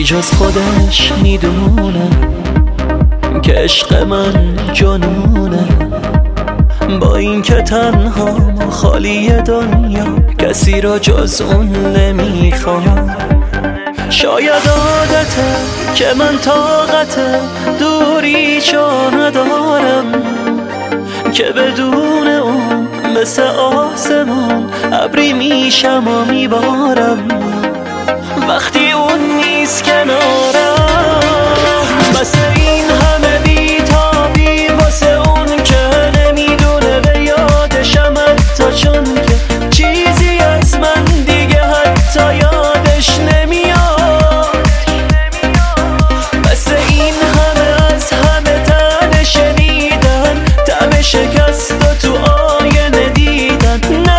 بی جز خودش میدونه که عشق من جنونه. با این که تنها خالی دنیا کسی را جز اون نمیخوام. شاید عادته که من طاقت دوری چو ندارم، که بدون اون مثل آسمان ابری میشم و میبارم. وقتی اون نیست کنارم مثل این همه بیتابی واسه اون که نمیدونه به یادشم، حتی چون که چیزی از من دیگه حتی یادش نمیاد. مثل این همه از همه تن شنیدن، دم شکست و تو آینه دیدن.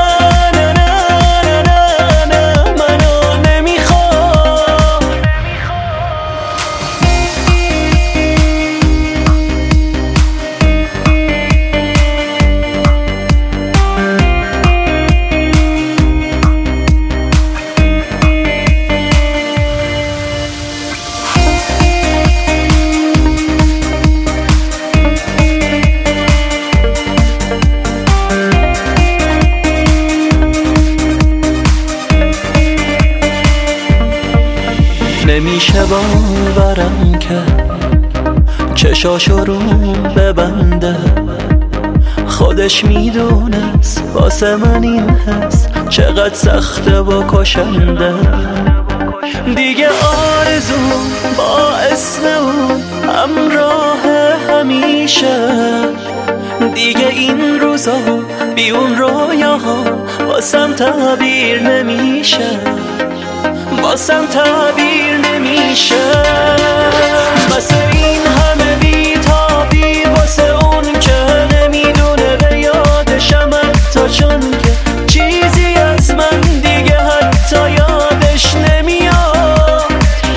نمیشه باورم که چشاشو رو ببنده، خودش میدونست واسه من این حس چقدر سخته و کشنده. دیگه آرزو با اسم اون همراه همیشه، دیگه این روزا بی اون رویاها واسم تعبیر نمیشه، واسم تعبیر نمیشه. واسه این همه بیتابی واسه اون که نمیدونه به یادشم، حتی چون که چیزی از من دیگه حتی یادش نمیاد.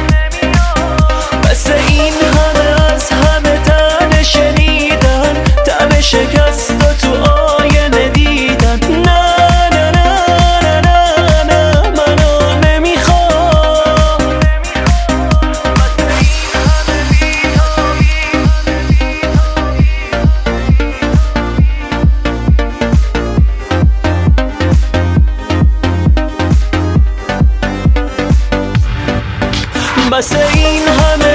واسه این همه از همه تن شنیدن، دم شکست و تو آینه دیدن. بس این همه